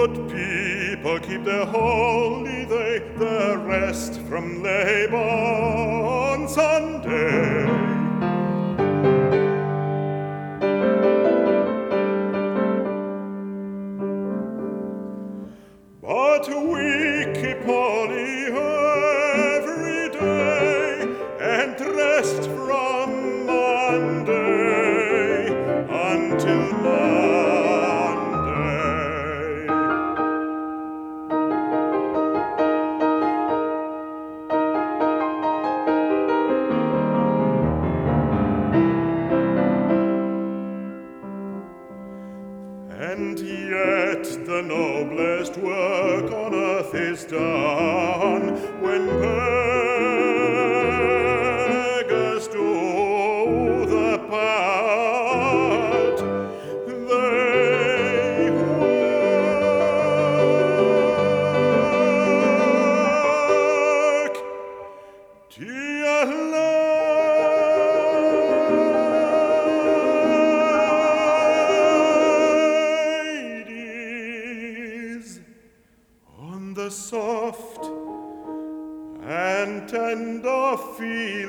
good people keep their holiday, their rest from labor on Sunday. But we keep holy every day and rest from Monday until Monday. And yet the noblest work on earth is done when beggars do the part. They work, dear ladies, on the soft and tender field